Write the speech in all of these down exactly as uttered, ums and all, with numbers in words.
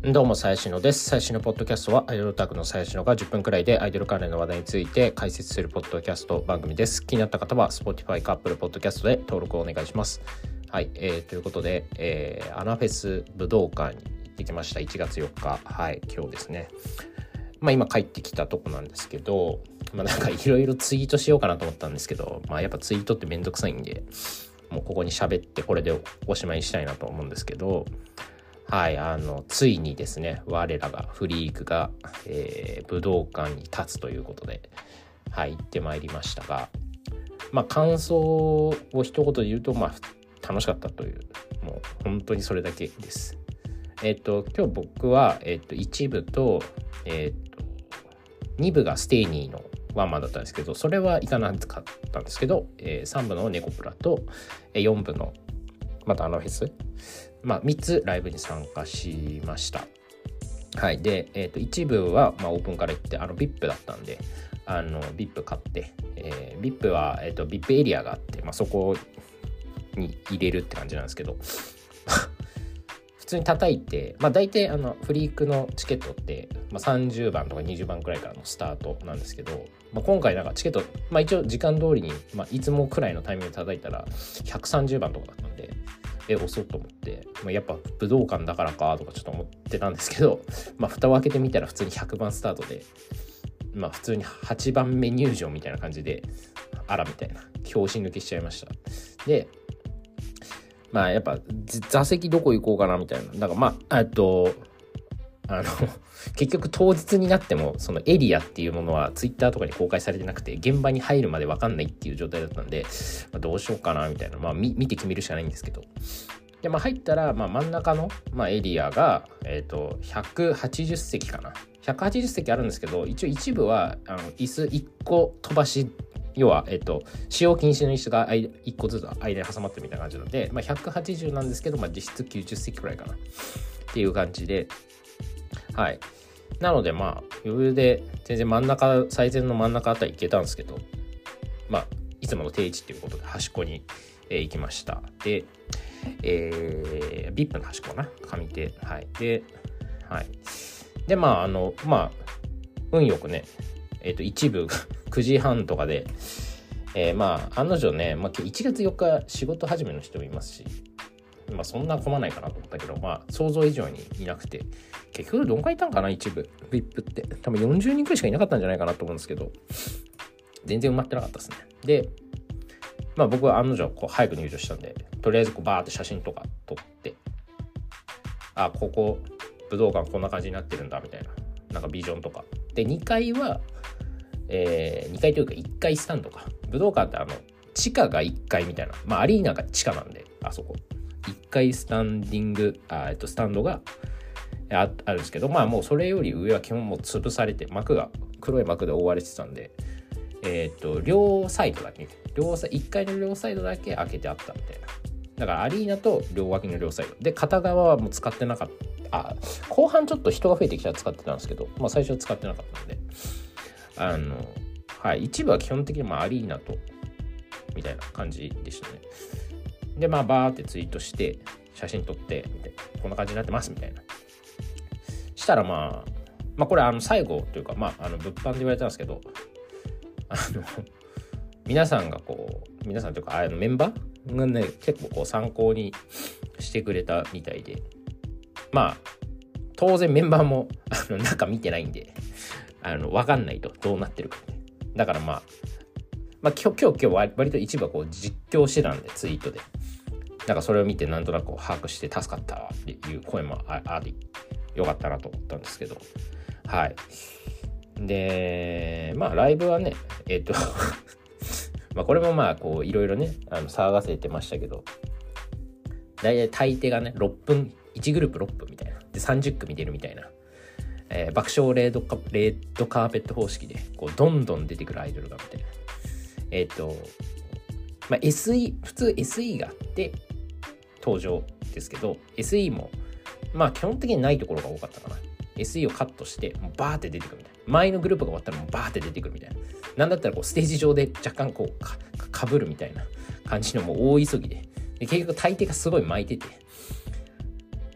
どうも、最新のです。最新のポッドキャストはアイドルオタクの最新のがじゅっぷんくらいでアイドル関連の話題について解説するポッドキャスト番組です。気になった方は Spotify か Apple Podcast で登録をお願いします。はい、えー、ということで、えー、アナフェス武道館に行ってきました。いちがつよっか、はい、今日ですね。まあ今帰ってきたとこなんですけど、まあなんかいろいろツイートしようかなと思ったんですけど、まあやっぱツイートってめんどくさいんで、もうここに喋ってこれでおしまいにしたいなと思うんですけど、はい、あのついにですね、我らがフリークが、えー、武道館に立つということで、はい、行ってまいりましたが、まあ感想を一言で言うと、まあ楽しかったという、もう本当にそれだけです。えっと今日僕はえっといち部とえっとに部がステイニーのワンマンだったんですけど、それは行かなかったんですけど、えー、さん部のネコプラとよん部のまたあのフェス、まあ、みっつライブに参加しました。はい。で、えー、と一部は、まあ、オープンから行って、あの ブイアイピー だったんで、あの ブイアイピー 買って、えー、ブイアイピー は、えー、と ブイアイピー エリアがあって、まあ、そこに入れるって感じなんですけど、普通に叩いて、まあ、大体あのフリークのチケットって、まあ、さんじゅうばんとかにじゅうばんくらいからのスタートなんですけど、まあ、今回なんかチケット、まあ、一応時間通りに、まあ、いつもくらいのタイミングで叩いたらひゃくさんじゅうばんとかだったんで、え遅っと思って、まあ、やっぱ武道館だからかとかちょっと思ってたんですけど、まあ、蓋を開けてみたら普通にひゃくばんスタートで、まあ、普通にはちばんめ入場みたいな感じで、あらみたいな拍子抜けしちゃいました。でまあやっぱ座席どこ行こうかなみたいな、だからまあえっとあの結局当日になってもそのエリアっていうものはツイッターとかに公開されてなくて、現場に入るまで分かんないっていう状態だったんで、まあ、どうしようかなみたいな、まあ見て決めるしかないんですけど、でまあ入ったら、まあ、真ん中の、まあ、エリアがえっとひゃくはちじゅっせきかな、ひゃくはちじゅっせきあるんですけど、一応一部はあの椅子いっこ飛ばし、要は、えっと、使用禁止の椅子がいっこずつ間に挟まってるみたいな感じなので、まあ、ひゃくはちじゅうなんですけど、まあ、実質きゅうじゅっせきくらいかなっていう感じで、はい。なので、まあ、余裕で全然真ん中、最前の真ん中あたり行けたんですけど、まあ、いつもの定位置っていうことで端っこに、えー、行きました。で、えー、ブイアイピー の端っこかな、上手。はい。で、はい。で、まあ、あの、まあ、運よくね、えっと、一部くじはんとかで、えー、まあ、案の定ね、まあ、いちがつよっか仕事始めの人もいますし、まあ、そんな混まないかなと思ったけど、まあ、想像以上にいなくて、結局どんくらいいたんかな、一部 ブイアイピー って多分よんじゅうにんくらいしかいなかったんじゃないかなと思うんですけど、全然埋まってなかったですね。で、まあ、僕は案の定こう早く入場したんで、とりあえずこうバーって写真とか撮って、あ、ここ武道館こんな感じになってるんだみたいな、なんかビジョンとかで、にかいはえー、にかいというかいっかいスタンドか、武道館ってあの地下がいっかいみたいな、まあアリーナが地下なんで、あそこいっかいスタンディングあ、えっと、スタンドが あ, あるんですけど、まあもうそれより上は基本もう潰されて、幕が黒い幕で覆われてたんで、えっと両サイドだけ両サイいっかいの両サイドだけ開けてあったみたいな。だからアリーナと両脇の両サイドで、片側はもう使ってなかった。あ、後半ちょっと人が増えてきたら使ってたんですけど、まあ最初は使ってなかったんで、あのはい、一部は基本的にまあアリーナとみたいな感じでしたね。で、まあバーってツイートして写真撮ってみたいな、こんな感じになってますみたいな。したらまあまあこれあの最後というか、まああの物販で言われたんですけど、あの皆さんがこう皆さんというかあのメンバーがね結構こう参考にしてくれたみたいで、まあ当然メンバーもあの中見てないんで。あの分かんないとどうなってるか、ね、だからまあまあ今日今日今日割と一部はこう実況してたんで、ツイートでなんかそれを見てなんとなく把握して助かったっていう声もあり、よかったなと思ったんですけど、はい。でまあライブはねえっとまあこれもまあこういろいろねあの騒がせてましたけど、大体大抵がねろっぷん、いちグループろっぷんみたいなでさんじゅっくみ出るみたいな、えー、爆笑レードカ、レードカーペット方式でこうどんどん出てくるアイドルがみたいな、えっとまあ エスイー 普通 エスイー があって登場ですけど、 エスイー もまあ基本的にないところが多かったかな。 エスイー をカットしてもうバーって出てくるみたいな、前のグループが終わったらもうバーって出てくるみたいな、なんだったらこうステージ上で若干こう か, かぶるみたいな感じのもう大急ぎで、で結局大抵がすごい巻いてて、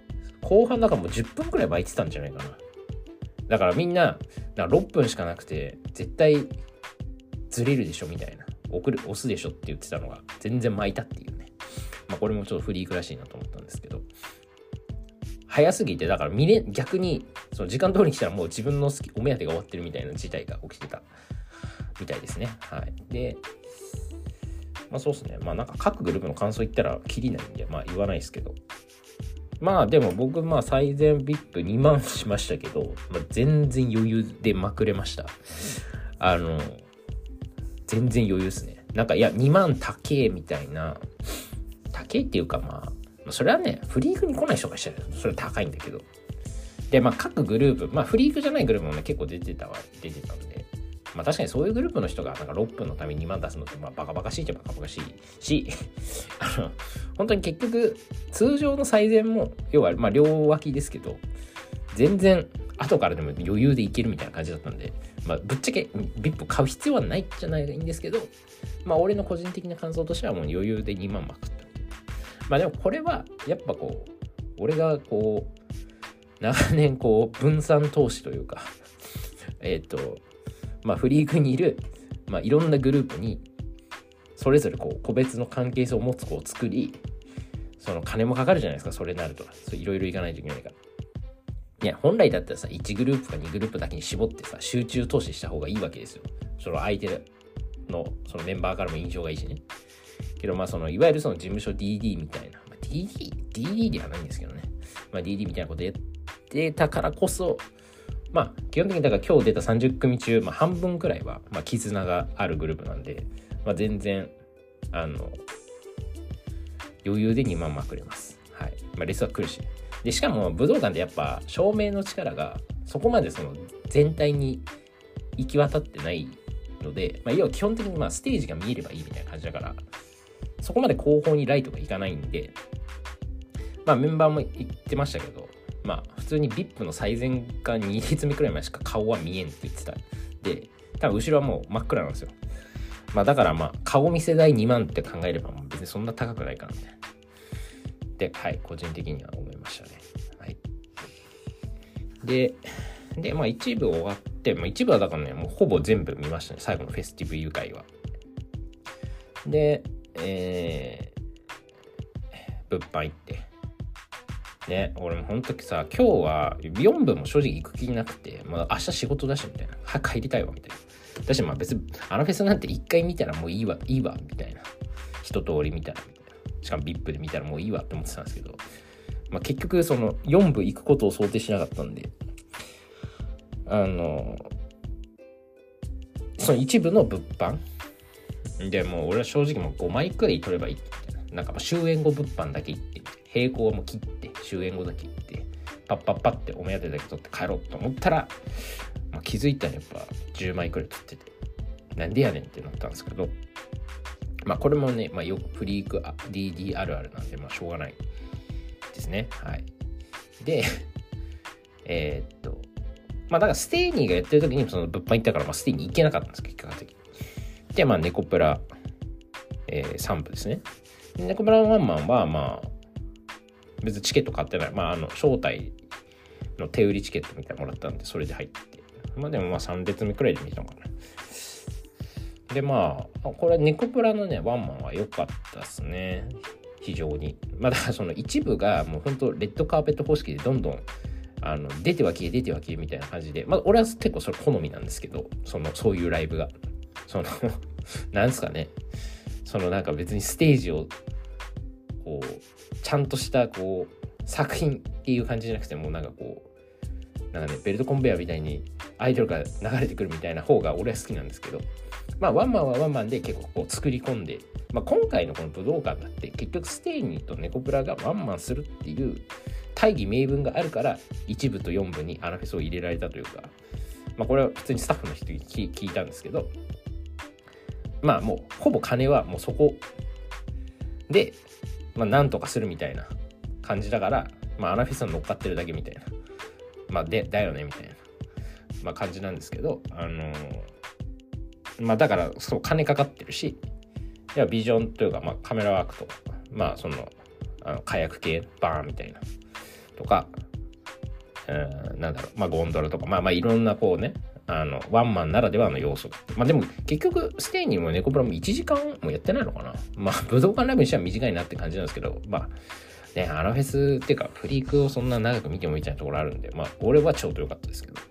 後半なんかもうじゅっぷんくらい巻いてたんじゃないかな。だからみんな、なんかろっぷんしかなくて、絶対ずれるでしょみたいな。送る、押すでしょって言ってたのが、全然巻いたっていうね。まあこれもちょっとフリークらしいなと思ったんですけど。早すぎて、だから見れ、逆に、その時間通りに来たらもう自分の好き、お目当てが終わってるみたいな事態が起きてたみたいですね。はい。で、まあそうですね。まあなんか各グループの感想言ったらキリないんで、まあ言わないですけど。まあでも僕、まあ最善 ブイアイピーにまんしましたけど、まあ、全然余裕でまくれました。あの、全然余裕ですね。なんかいや、にまん高えみたいな、高えっていうかまあ、それはね、フリークに来ない人がしたらそれは高いんだけど。で、まあ各グループ、まあフリークじゃないグループもね、結構出てたわ、出てたんで。まあ確かにそういうグループの人がなんかろっぷんのためににまん出すのってまあバカバカしいっちゃバカバカしいし、あの本当に結局通常の最善も要はまあ両脇ですけど、全然後からでも余裕でいけるみたいな感じだったんで、まあぶっちゃけ ブイアイピー 買う必要はないじゃないんですけど、まあ俺の個人的な感想としてはもう余裕でにまんまくった。まあでもこれはやっぱこう俺がこう長年こう分散投資というかえっとまあ、フリークにいる、まあ、いろんなグループにそれぞれこう個別の関係性を持つ子を作り、その金もかかるじゃないですか、それになるといろいろいかないといけないから。いや本来だったらさいちグループかにグループだけに絞ってさ集中投資した方がいいわけですよ。その相手のそのメンバーからも印象がいいしね。けどまあそのいわゆるその事務所 ディーディー みたいな、まあ、ディーディー ディーディー ではないんですけどね、まあ、ディーディー みたいなことやってたからこそ、まあ基本的にだから今日出たさんじゅっくみ中、まあ、半分くらいはまあ絆があるグループなんで、まあ、全然あの余裕でにまんまくれます。はい。まあレスは来るし、でしかも武道館でやっぱ照明の力がそこまでその全体に行き渡ってないので、まあ、要は基本的にまあステージが見えればいいみたいな感じだから、そこまで後方にライトがいかないんで、まあメンバーも言ってましたけど、まあ普通に ブイアイピー の最前かに列目くらいまでしか顔は見えんって言ってた。で、多分後ろはもう真っ暗なんですよ。まあだからまあ顔見せ代にまんって考えればもう別にそんな高くないかなみたいな。で、はい、個人的には思いましたね。はい。で、で、まあ一部終わって、まあ一部はだからね、もうほぼ全部見ましたね。最後のフェスティブ愉快は。で、えー、物販行って。ね、俺もほんとさ、今日はよんぶも正直行く気なくて、まあ明日仕事だしみたいな。早く帰りたいわみたいな。だしまあ別にあのフェスなんて一回見たらもういいわ、いいわみたいな。一通り見たらみたいな。しかも ブイアイピー で見たらもういいわって思ってたんですけど、まあ結局そのよんぶ行くことを想定しなかったんで、あの、その一部の物販でもう俺は正直もうごまいくらい取ればいいみたいな。なんかもう終演後物販だけ行って、並行も切って終演後だけ行ってパッパッパってお目当てだけ取って帰ろうと思ったら、まあ、気づいたらやっぱじゅうまいくらい取ってて、なんでやねんってなったんですけど、まあこれもね、まあ、よくフリーク ディーディー あるあるなんでまあしょうがないですね。はい。でえー、っとまあだからステイニーがやってる時にその物販行ったから、まあ、ステイニー行けなかったんです結果的に。でまあネコプラ、えー、さんぶですね。ネコプラワンマンはまあ別にチケット買ってない。まああの招待の手売りチケットみたいなのもらったんでそれで入って。まあでもまあさん列目くらいで見たのかな。でまあこれネコプラのねワンマンは良かったですね。非常に。まあだからその一部がもう本当レッドカーペット方式でどんどんあの出ては消え出ては消えみたいな感じで、まあ俺は結構それ好みなんですけど、そのそういうライブがそのなんですかね、そのなんか別にステージをこうちゃんとしたこう作品っていう感じじゃなくてもなんかこうなんかねベルトコンベヤーみたいにアイドルが流れてくるみたいな方が俺は好きなんですけど、まあワンマンはワンマンで結構こう作り込んで、まあ、今回のこの武道館だって結局ステイニーとネコプラがワンマンするっていう大義名分があるからいち部とよん部にアナフェスを入れられたというか、まあこれは普通にスタッフの人に聞いたんですけど、まあもうほぼ金はもうそこでまあなんとかするみたいな感じだから、まあアナフェスに乗っかってるだけみたいな、まあでだよねみたいなまあ感じなんですけど、あのー、まあだからそう金かかってるし、いやビジョンというかまあカメラワークとまあそのあの火薬系バーンみたいなとか、 うん、なんだろう、まあゴンドラとか、まあまあいろんなこうね、あのワンマンならではの要素が。まあでも結局ステイにもネコプラもいちじかんもやってないのかな。まあ武道館ライブにしては短いなって感じなんですけど、まあね、アラフェスっていうかフリークをそんな長く見てもみたいなところあるんで、まあ俺はちょうど良かったですけど。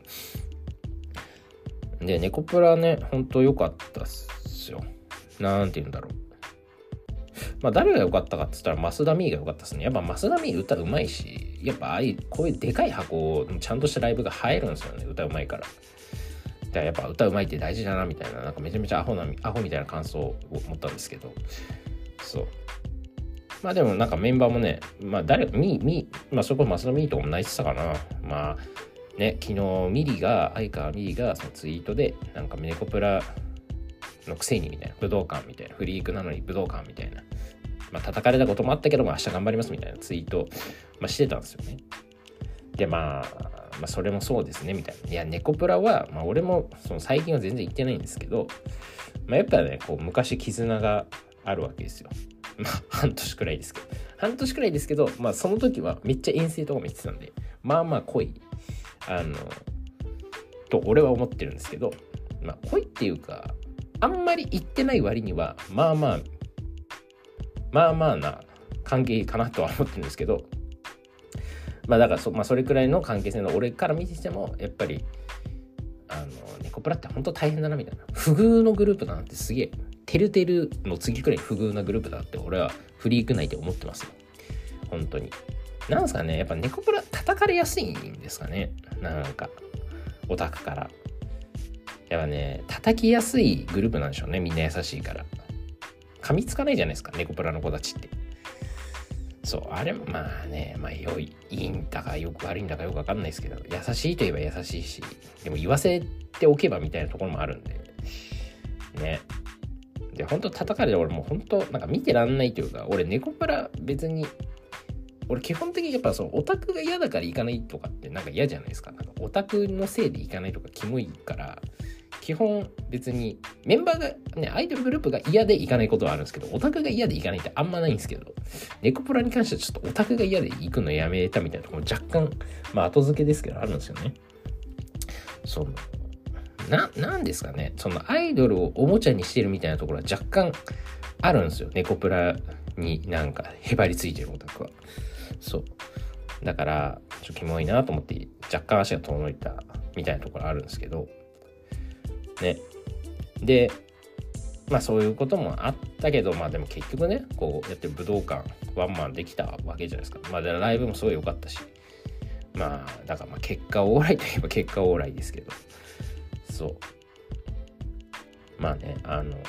で、ネコプラね、ほんと良かったっすよ。なんて言うんだろう。まあ誰が良かったかって言ったらマスダミーが良かったですね。やっぱマスダミー歌うまいし、やっぱああいうこういうでかい箱をちゃんとしたライブが入るんですよね、歌うまいから。だからやっぱ歌うまいって大事だなみたいな、なんかめちゃめちゃアホなアホみたいな感想を持ったんですけど、そう。まあでもなんかメンバーもね、まあ誰ミーミーまあそこマスダミーとかも泣いてたかな。まあね、昨日ミリが相川ミリがそのツイートでなんかネコプラのくせにみたいな、武道館みたいな、フリークなのに武道館みたいな、まあ叩かれたこともあったけども明日頑張りますみたいなツイート、まあ、してたんですよね。で、まあ、まあそれもそうですねみたいな。いやネコプラは、まあ、俺もその最近は全然行ってないんですけど、まあ、やっぱねこう昔絆があるわけですよ。まあ半年くらいですけど半年くらいですけど、まあその時はめっちゃ遠征とかも行ってたんで、まあまあ濃いあのと俺は思ってるんですけど、まあ濃いっていうかあんまり行ってない割にはまあまあまあまあな関係かなとは思ってるんですけど、まあだからそ、まあ、それくらいの関係性の俺から見ててもやっぱりあのネコプラって本当大変だなみたいな、不遇のグループだなってすげえてるてるの次くらい不遇なグループだって俺はフリーク内で思ってますよ。本当になんですかね、やっぱネコプラ叩かれやすいんですかね、なんかオタクから。やっぱね叩きやすいグループなんでしょうね、みんな優しいから噛みつかないじゃないですかネコプラの子たちって。そうあれまあね、まあ良いいいんだかよく悪いんだかよく分かんないですけど、優しいといえば優しいし、でも言わせておけばみたいなところもあるんでね。で本当叩かれて俺もう本当なんか見てらんないというか、俺ネコプラ別に俺基本的にやっぱそのオタクが嫌だから行かないとかってなんか嫌じゃないですか。なんかオタクのせいで行かないとかキモいから、基本別にメンバーがねアイドルグループが嫌で行かないことはあるんですけど、オタクが嫌で行かないってあんまないんですけど、ネコプラに関してはちょっとオタクが嫌で行くのやめたみたいなところも若干まあ後付けですけどあるんですよね。そのななんですかね、そのアイドルをおもちゃにしてるみたいなところは若干あるんですよ、ネコプラになんかへばりついてるオタクは。そうだからちょっとキモいなと思って若干足が遠のいたみたいなところあるんですけどね。でまあそういうこともあったけど、まあでも結局ねこうやって武道館ワンマンできたわけじゃないですか。まあでライブもすごい良かったし、まあだからまあ結果オーライといえば結果オーライですけど、そうまあねあの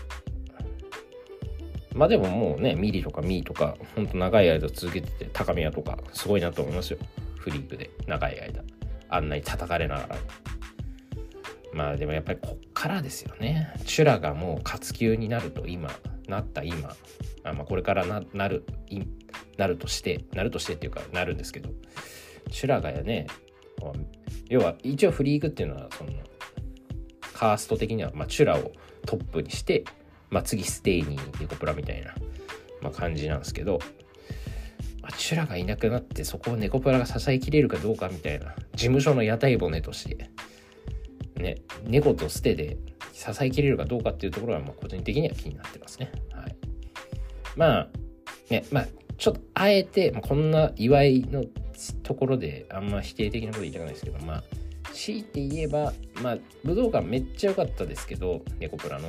まあでももうねミリとかミーとかほんと長い間続けてて、高宮とかすごいなと思いますよ。フリークで長い間あんなに叩かれながら。まあでもやっぱりこっからですよね。チュラがもう活休になると今なった今あ、まあ、これから な, なるなるとしてなるとしてっていうかなるんですけど、チュラがやね要は一応フリークっていうのはそのカースト的には、まあ、チュラをトップにして、まあ、次ステイにネコプラみたいな、まあ、感じなんですけど、まあ、チュラがいなくなってそこをネコプラが支えきれるかどうかみたいな、事務所の屋台骨としてね、猫とステで支えきれるかどうかっていうところはまあ個人的には気になってますね。はい。まあね、まあちょっとあえて、まあ、こんな祝いのところであんま否定的なこと言いたくないですけど、まあ強いて言えば、まあ武道館めっちゃ良かったですけど、ネコプラの。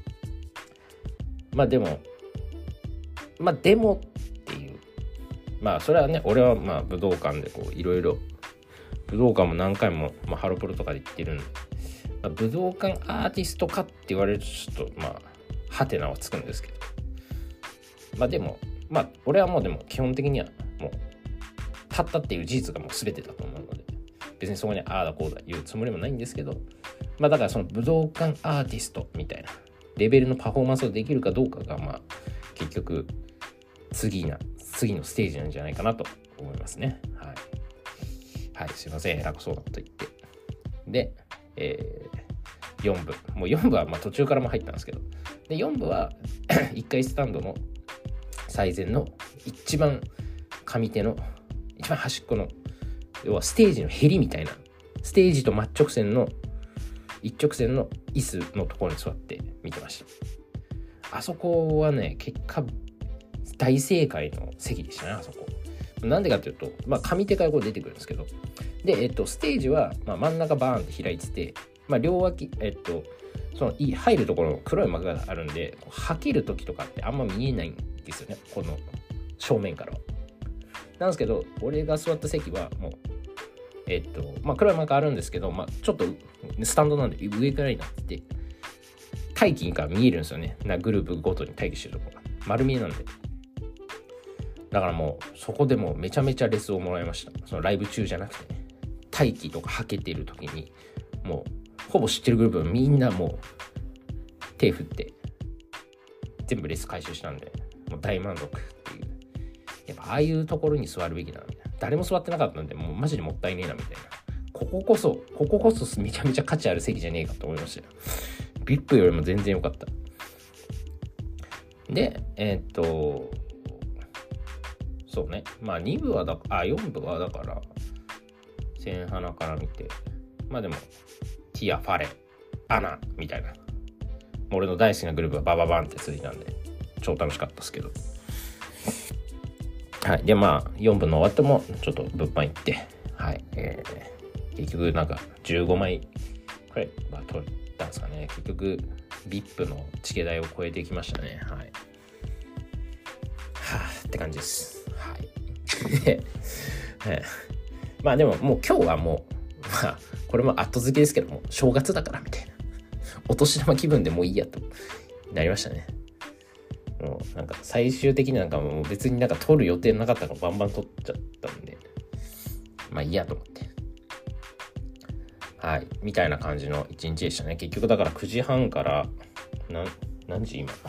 まあでも、まあでもっていう、まあそれはね、俺はまあ武道館でこういろいろ武道館も何回も、まあ、ハロプロとかで行ってるんで、まあ、武道館アーティストかって言われるとちょっとまあハテナはつくんですけど、まあでもまあ俺はもうでも基本的にはもう立ったっていう事実がもう全てだと思うので、別にそこにああだこうだ言うつもりもないんですけど、まあだからその武道館アーティストみたいなレベルのパフォーマンスをできるかどうかがまあ結局次な次のステージなんじゃないかなと思いますね。はいはい、すいません、偉くそうだと言って。で、えー、よんぶ。もうよんぶはまあ途中からも入ったんですけど、でよんぶはいっかいスタンドの最前の一番上手の、一番端っこの要はステージのへりみたいな、ステージと真っ直線の一直線の椅子のところに座って見てました。あそこはね、結果大正解の席でしたね。あそこなんでかというと、まあ、上手からこう出てくるんですけど、で、えっと、ステージは、まあ、真ん中バーンって開いてて、まあ、両脇、えっと、その入るところの黒い幕があるんで、はける時とかってあんま見えないんですよね、この正面からは。なんですけど、俺が座った席はもう、えっと、まあ、黒い幕あるんですけど、まあ、ちょっとスタンドなんで上からになってて、待機が見えるんですよね。なグループごとに待機してるところが。丸見えなんで。だからもう、そこでもうめちゃめちゃレスをもらいました。そのライブ中じゃなくてね。待機とかはけている時に、もう、ほぼ知ってるグループはみんなもう、手振って、全部レス回収したんで、もう大満足っていう。やっぱああいうところに座るべきだなみたいな。誰も座ってなかったんで、もうマジでもったいねえなみたいな。こここそ、こここそめちゃめちゃ価値ある席じゃねえかと思いましたよ。ビップ よりも全然良かった。で、えー、っと、そうね。まあに部はだ、あ、よん部はだから、千花から見て、まあでも、ティア、ファレ、アナみたいな。俺の大好きなグループがバババンって続いたんで、超楽しかったですけど。はい。で、まあ、よん部の終わっても、ちょっと物販行って、はい。えー、結局、なんか、じゅうごまいくらいは取ったんですかね。結局、ビップ のチケ代を超えてきましたね。はい。はぁ、って感じです。はい。まあでも、もう今日はもう、まあ、これも後付けですけども、正月だからみたいな。お年玉気分でもういいやとなりましたね。もうなんか最終的になんかもう別になんか撮る予定なかったのバンバン撮っちゃったんで、まあいいやと思って。はい。みたいな感じの一日でしたね。結局だからくじはんから、な何時今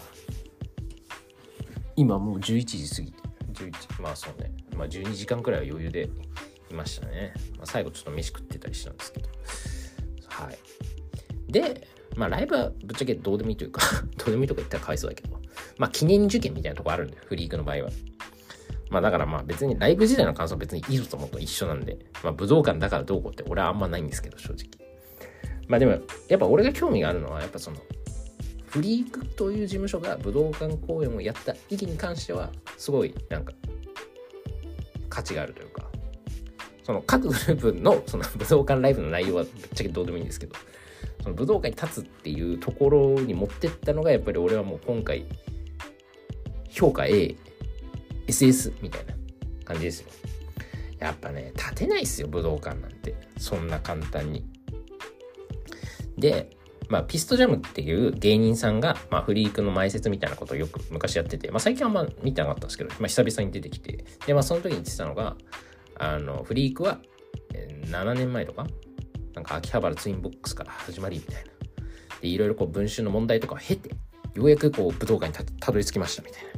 今もうじゅういちじ過ぎて。じゅういちまあそうね。まあじゅうにじかんくらいは余裕でいましたね。まあ、最後ちょっと飯食ってたりしたんですけど。はい。で、まあライブはぶっちゃけどうでもいいというかどうでもいいとか言ったらかわいそうだけど、まあ記念受験みたいなとこあるんだよ、フリークの場合は。まあだからまあ別にライブ時代の感想は別にいいぞと思うと一緒なんで、まあ武道館だからどうこうって俺はあんまないんですけど、正直。まあでもやっぱ俺が興味があるのはやっぱそのフリークという事務所が武道館公演をやった意義に関してはすごいなんか価値があるというか、その各グループのその武道館ライブの内容はぶっちゃけどうでもいいんですけど、その武道館に立つっていうところに持ってったのがやっぱり俺はもう今回評価 A、エスエス みたいな感じですよ。やっぱね、立てないっすよ、武道館なんて。そんな簡単に。で、まあ、ピストジャムっていう芸人さんが、まあ、フリークの前説みたいなことをよく昔やってて、まあ、最近はあんま見てなかったんですけど、まあ、久々に出てきて、で、まあ、その時に言ってたのが、あの、フリークはななねんまえとか、なんか秋葉原ツインボックスから始まりみたいな。で、いろいろこう文春の問題とかを経て、ようやくこう武道館に た, たどり着きましたみたいな。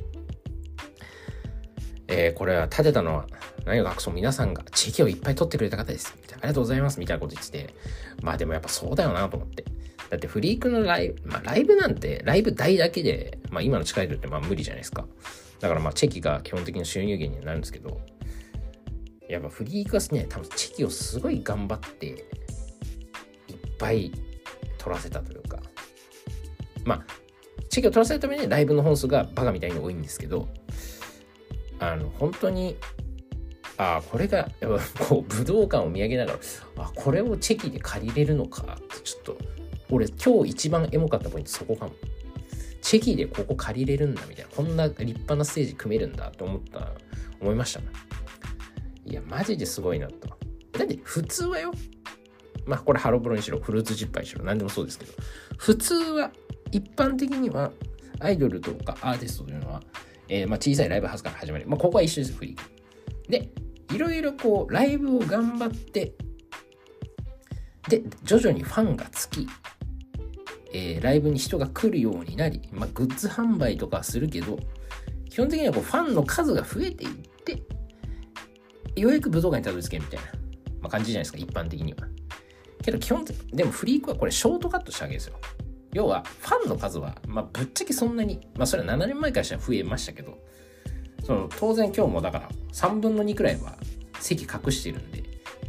えー、これは立てたのは何を隠そう皆さんが地域をいっぱい取ってくれた方ですみたいな、ありがとうございますみたいなこと言ってて、まあでもやっぱそうだよなと思って。だってフリークのライブ、まあライブなんてライブ代だけで、まあ今の力入れるってまあ無理じゃないですか。だからまあチェキが基本的な収入源になるんですけど、やっぱフリークはね、多分チェキをすごい頑張っていっぱい取らせたというか、まあチェキを取らせるためにライブの本数がバカみたいに多いんですけど、あの本当にああこれがやっぱこう武道館を見上げながら、あこれをチェキで借りれるのかってちょっと俺今日一番エモかったポイントそこかも。チェキでここ借りれるんだみたいな、こんな立派なステージ組めるんだと思った思いましたね。いやマジですごいなと。だって普通はよ、まあこれハロプロにしろフルーツジッパーにしろ何でもそうですけど、普通は一般的にはアイドルとかアーティストというのは、えー、まあ小さいライブハウスから始まり、まあここは一緒ですフリークで、いろいろこうライブを頑張ってで徐々にファンがつき、えー、ライブに人が来るようになり、まあグッズ販売とかするけど、基本的にはこうファンの数が増えていってようやく武道館にたどり着けるみたいな、まあ、感じじゃないですか一般的には。けど基本的でもフリークはこれショートカットしたわけですよ。要はファンの数は、まあ、ぶっちゃけそんなに、まあそれはななねんまえからしたら増えましたけど、その当然今日もだからさんぶんのにくらいは席隠してるんで、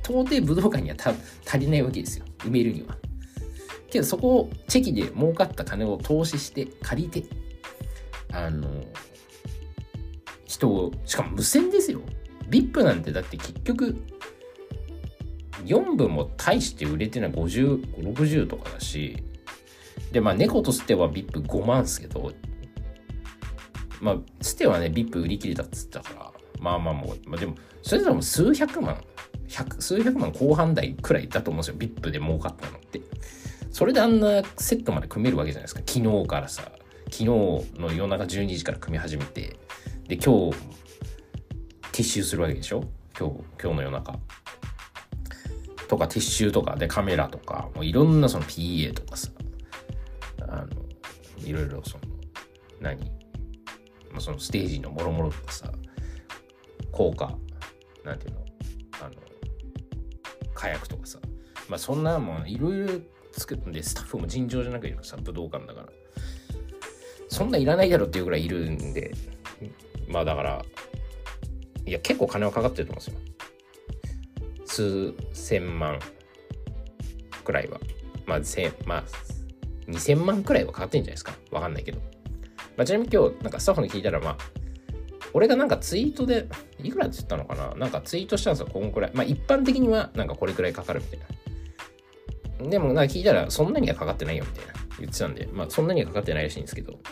到底武道館にはた足りないわけですよ、埋めるには。けどそこをチェキで儲かった金を投資して借りて、あの人を、しかも無線ですよ。 ブイアイピー なんてだって結局よんぶんも大して売れてないごじゅう、ろくじゅうとかだし、でまあ猫とステは ブイアイピーごまんっすけど、まあステはね ブイアイピー 売り切れたっつったから、まあまあもう、まあ、でもそれでも数百万百数百万後半台くらいだと思うんですよ、 ブイアイピー で儲かったのって。それであんなセットまで組めるわけじゃないですか。昨日からさ、昨日の夜中じゅうにじから組み始めて、で今日撤収するわけでしょ、今日今日の夜中とか、撤収とかでカメラとか、もういろんなその ピーエー とかさ、あのいろいろその何、まあ、そのステージのもろもろとかさ、効果なんていうの、あの火薬とかさ、まあそんなもんいろいろ作るんで、スタッフも尋常じゃなくいるさ、武道館だからそんないらないだろっていうぐらいいるんで、まあだからいや結構金はかかってると思うんですよ、数千万くらいは、まあ千まあにせんまんくらいはかかってるんじゃないですか、わかんないけど、まあ、ちなみに今日なんかスタッフに聞いたら、まあ俺がなんかツイートでいくらって言ったのかな、なんかツイートしたんですよ、こんくらい、まあ一般的にはなんかこれくらいかかるみたいな。でもなんか聞いたらそんなにはかかってないよみたいな言ってたんで、まあそんなにはかかってないらしいんですけど、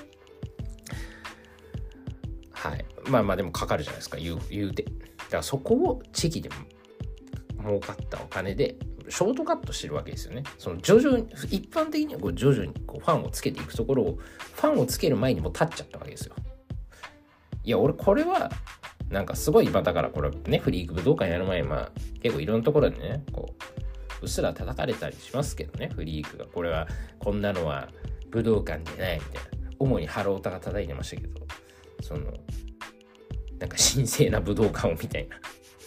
はい、まあまあでもかかるじゃないですか、言う、言うて。だからそこをチェキで儲かったお金でショートカットしてるわけですよね。その徐々に、一般的にはこう徐々にこうファンをつけていくところを、ファンをつける前にもう立っちゃったわけですよ。いや俺これはなんかすごい、まあだからこれね、フリーク武道館やる前、まあ結構いろんなところでね、こううっすら叩かれたりしますけどね、フリークが、これはこんなのは武道館じゃないみたいな、主にハロータが叩いてましたけど、そのなんか神聖な武道館をみたいな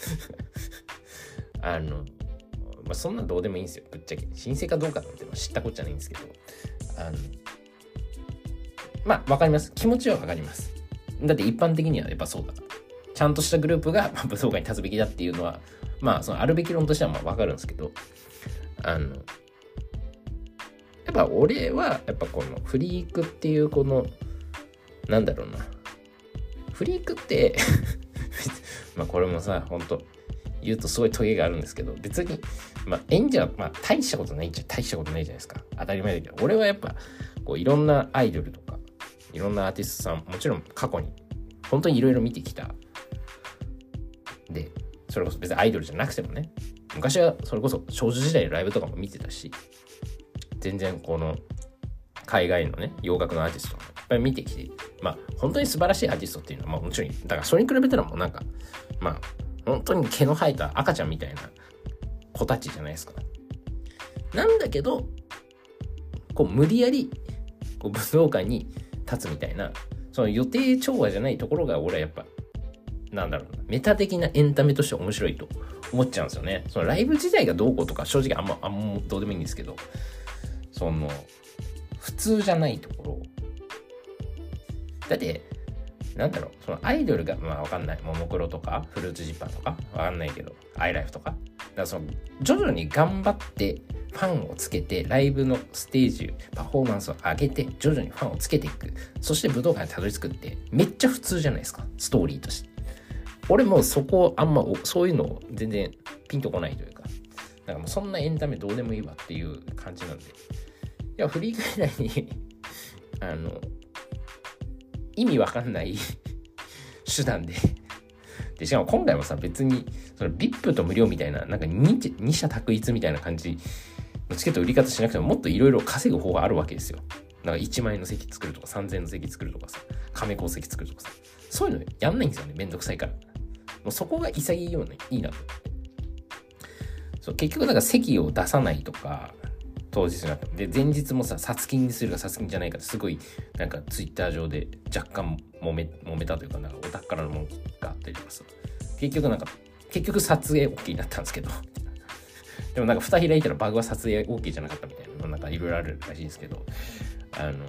あの、まあ、そんなんどうでもいいんですよ、ぶっちゃけ。神聖かどうかなんてのは知ったこっちゃないんですけど、あのまあわかります、気持ちはわかります。だって一般的にはやっぱそうだから、ちゃんとしたグループが武道館に立つべきだっていうのは、まあそのあるべき論としてはまあ分かるんですけど、あのやっぱ俺はやっぱこのフリークっていうこのなんだろうな、フリークってまあこれもさ、本当言うとすごいトゲがあるんですけど、別にまあ演者はまあ大したことないっちゃ大したことないじゃないですか、当たり前だけど、俺はやっぱこういろんなアイドルとかいろんなアーティストさん、もちろん過去に本当にいろいろ見てきた。で、それこそ別にアイドルじゃなくてもね、昔はそれこそ少女時代のライブとかも見てたし、全然この海外のね、洋楽のアーティストもいっぱい見てきて、まあ本当に素晴らしいアーティストっていうのは、まあもちろん、だからそれに比べたらもうなんか、まあ本当に毛の生えた赤ちゃんみたいな子たちじゃないですか。なんだけど、こう無理やりこう武道館に立つみたいな、その予定調和じゃないところが俺はやっぱなんだろうな、メタ的なエンタメとして面白いと思っちゃうんですよね。そのライブ自体がどうこうとか正直あんまあんまどうでもいいんですけど、その普通じゃないところだって、なんだろう、そのアイドルがまあわかんない、ももクロとかフルーツジッパーとかわかんないけど、アイライフとか、だからその徐々に頑張ってファンをつけて、ライブのステージパフォーマンスを上げて徐々にファンをつけていく、そして武道館にたどり着くってめっちゃ普通じゃないですか、ストーリーとして。俺もうそこあんまそういうの全然ピンとこないというか、だからもうそんなエンタメどうでもいいわっていう感じなんで、いやフリーク以外にあの意味わかんない手段でで、しかも今回もさ、別にその ブイアイピー と無料みたいな、なんか 2, 二者択一みたいな感じのチケット売り方しなくても、もっといろいろ稼ぐ方があるわけですよ。なんかいちまんえんの席作るとか、さんぜんえんの席作るとかさ、亀子席作るとかさ、そういうのやんないんですよね、めんどくさいから。もうそこが潔いようないいなと。そう結局なんか席を出さないとか、当日になってもで、前日もさ、殺金にするか殺金じゃないかってすごいなんかツイッター上で若干揉め揉めたというか、なんかオタクからの文句があったりとかさ、結局なんか結局撮影 OK になったんですけどでもなんか蓋開いたらバグは撮影 OK じゃなかったみたいな、なんかいろいろあるらしいですけど、あの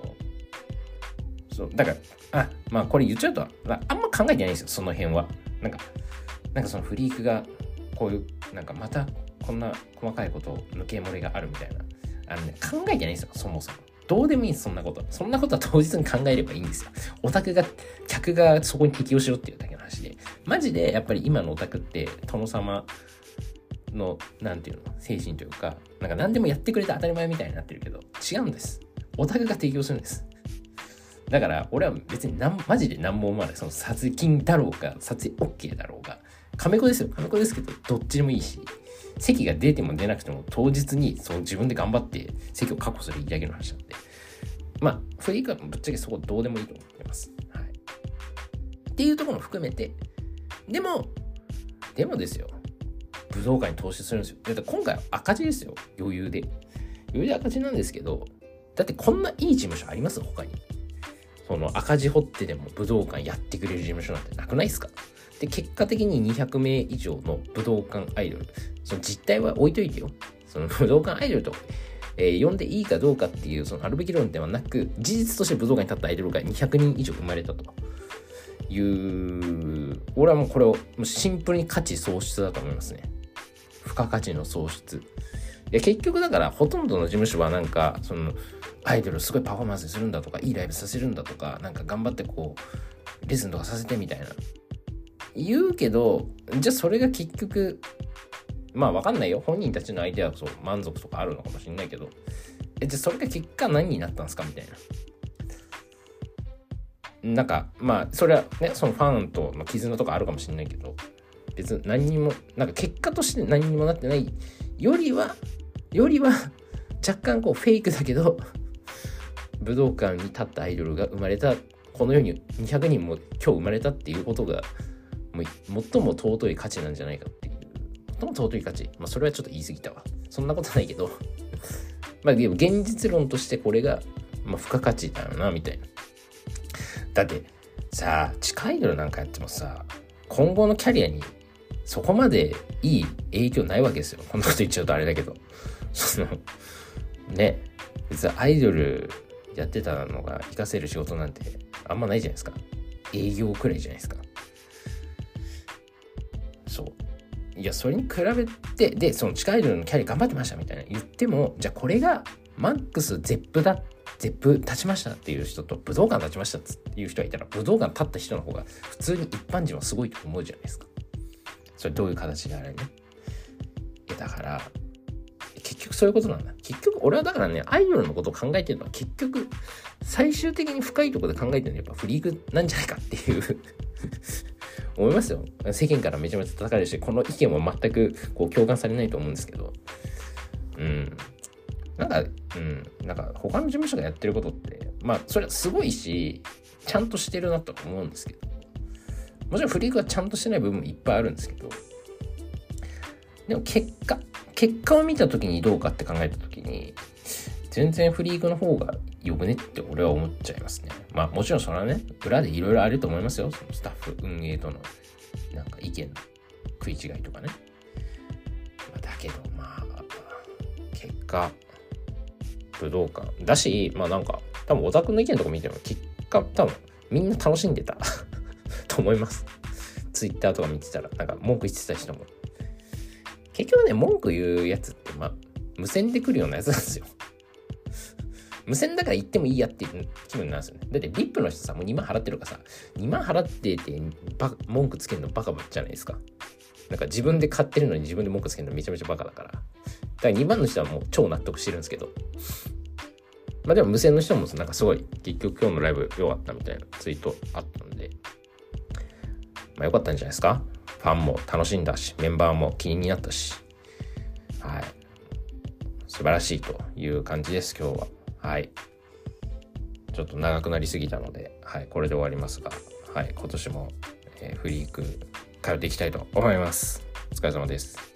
そうだからあまあこれ言っちゃうと、あんま考えてないんですよ、その辺は。なんかなんかそのフリークがこういうなんかまたこんな細かいことを抜け漏れがあるみたいな、あのね、考えてないんですよ。そもそもどうでもいいです。そんなことそんなことは当日に考えればいいんですよ。オタクが客がそこに適応しろっていうだけの話で、マジでやっぱり今のオタクって殿様のなんていうの精神というか、なんか何でもやってくれて当たり前みたいになってるけど、違うんです。オタクが適応するんです。だから俺は別になんマジで何も思わない。その撮影だろうが撮影 OK だろうが、カメコですよ。カメコですけどどっちでもいいし、席が出ても出なくても当日にそう自分で頑張って席を確保するだけの話なんで、まあフリークはぶっちゃけそこどうでもいいと思ってます。はい。っていうところも含めて、でもでもですよ、武道館に投資するんですよ。だって今回は赤字ですよ。余裕で余裕で赤字なんですけど、だってこんないい事務所あります？他に。その赤字掘ってでも武道館やってくれる事務所なんてなくないですか？で結果的ににひゃくめい以上の武道館アイドル、その実態は置いといてよ、その武道館アイドルと、えー、呼んでいいかどうかっていうそのあるべき論ではなく、事実として武道館に立ったアイドルがにひゃくにん以上生まれたという、俺はもうこれをシンプルに価値喪失だと思いますね。付加価値の喪失。いや結局だからほとんどの事務所はなんかそのアイドルすごいパフォーマンスするんだとか、いいライブさせるんだとか、なんか頑張ってこうレッスンとかさせてみたいな言うけど、じゃあそれが結局まあ分かんないよ、本人たちのアイデアはそう満足とかあるのかもしれないけど、えじゃあそれが結果何になったんですかみたいな。なんかまあそれはね、そのファンとの絆とかあるかもしれないけど、別に何にもなんか結果として何にもなってないよりはよりは若干こうフェイクだけど武道館に立ったアイドルが生まれた、この世ににひゃくにんも今日生まれたっていうことがもう最も尊い価値なんじゃないかっていう。最も尊い価値、まあそれはちょっと言い過ぎたわ。そんなことないけどまあでも現実論としてこれがまあ付加価値だよなみたいな。だってさあ地下アイドルなんかやってもさ、今後のキャリアにそこまでいい影響ないわけですよ。こんなこと言っちゃうとあれだけど、そのね、別にアイドルやってたのが活かせる仕事なんてあんまないじゃないですか。営業くらいじゃないですか。そう。いや、それに比べて、で、その地下アイドルのキャリア頑張ってましたみたいな言っても、じゃあこれがマックスゼップだ、ゼップ立ちましたっていう人と武道館立ちましたっていう人がいたら、武道館立った人の方が普通に一般人はすごいと思うじゃないですか。それどういう形であれね。え、だから、結局そういうことなんだ。結局俺はだからね、アイドルのことを考えてるのは結局最終的に深いところで考えてるのはやっぱフリークなんじゃないかっていう思いますよ。世間からめちゃめちゃ叩かれるし、この意見は全くこう共感されないと思うんですけど、うんなんかうんなんか他の事務所がやってることってまあそれはすごいしちゃんとしてるなと思うんですけど、もちろんフリークはちゃんとしてない部分もいっぱいあるんですけど、でも結果結果を見た時にどうかって考えた時に全然フリークの方がよくねって俺は思っちゃいますね。まあもちろんそれはね裏でいろいろあると思いますよ。そのスタッフ運営とのなんか意見の食い違いとかね、まあ、だけどまあ結果武道館だし、まあなんか多分オタクの意見とか見ても結果多分みんな楽しんでたと思います。ツイッターとか見てたらなんか文句言ってた人も結局ね、文句言うやつって、まあ、無線で来るようなやつなんですよ。無線だから言ってもいいやっていう気分なんですよね。だって、リップの人さ、もうにまん払ってるからさ、にまん払ってて、バ文句つけるのバカじゃないですか。なんか自分で買ってるのに自分で文句つけるのめちゃめちゃバカだから。だからにまんの人はもう超納得してるんですけど。まあでも無線の人もなんかすごい、結局今日のライブ良かったみたいなツイートあったんで、まあ良かったんじゃないですか。ファンも楽しんだし、メンバーも気になったし、はい、素晴らしいという感じです今日は。はい、ちょっと長くなりすぎたので、はい、これで終わりますが、はい、今年も、えー、フリーク通っていきたいと思います。お疲れ様です。